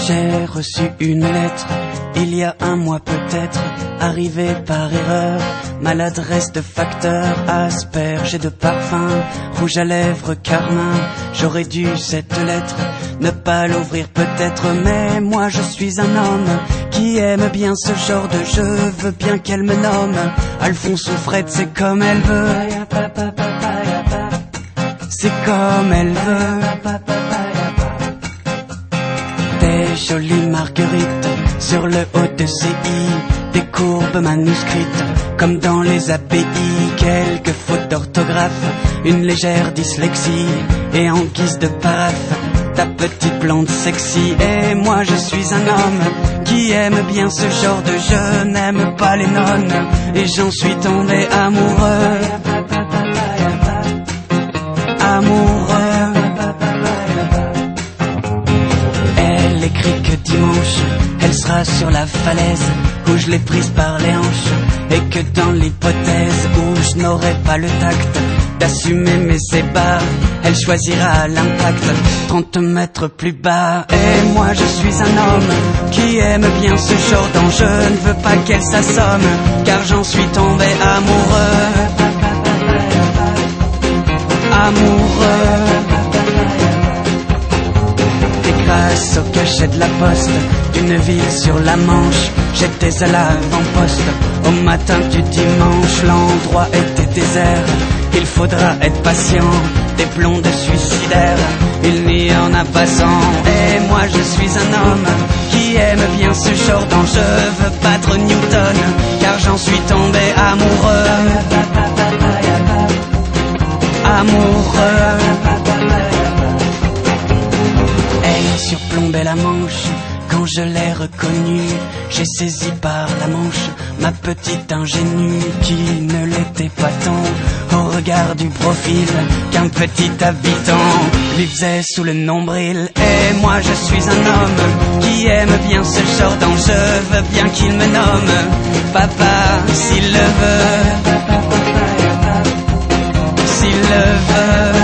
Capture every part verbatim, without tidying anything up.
J'ai reçu une lettre, il y a un mois peut-être, arrivée par erreur. Maladresse de facteur, asperge et de parfum, rouge à lèvres, carmin. J'aurais dû cette lettre ne pas l'ouvrir peut-être, mais moi je suis un homme qui aime bien ce genre de jeu. Veux bien qu'elle me nomme Alphonse ou Fred, c'est comme elle veut. C'est comme elle veut. Des jolies marguerites sur le haut de C I, des courbes manuscrites comme dans les A P I, quelques fautes d'orthographe, une légère dyslexie, et en guise de paraphe, ta petite blonde sexy. Et moi je suis un homme qui aime bien ce genre de jeu, n'aime pas les nonnes, et j'en suis tombé amoureux. Amoureux. Elle écrit que dimanche elle sera sur la falaise où je l'ai prise par les hanches, et que dans l'hypothèse où je n'aurai pas le tact d'assumer mes ébats, elle choisira l'impact trente mètres plus bas. Et moi je suis un homme qui aime bien ce genre d'enjeu, ne veux pas qu'elle s'assomme car j'en suis tombé amoureux. Amoureux. Et grâce au cachet de la poste d'une ville sur la Manche, j'étais à l'avant-poste au matin du dimanche. L'endroit était désert, il faudra être patient, des blondes suicidaires, il n'y en a pas cent. Et moi je suis un homme qui aime bien ce genre d'enjeu, veux battre Newton car j'en suis tombé amoureux. Amoureux. Elle surplombait la Manche quand je l'ai reconnue. J'ai saisi par la manche ma petite ingénue qui ne l'était pas tant au regard du profil qu'un petit habitant lui faisait sous le nombril. Et moi je suis un homme qui aime bien ce genre d'enjeu, veux bien qu'il me nomme papa s'il le veut. S'il le veut.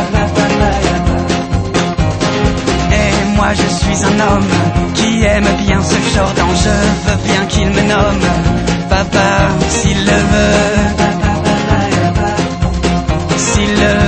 Et moi je suis un homme qui aime bien ce genre d'enjeu, veux bien qu'il me nomme papa s'il le veut. S'il le veut.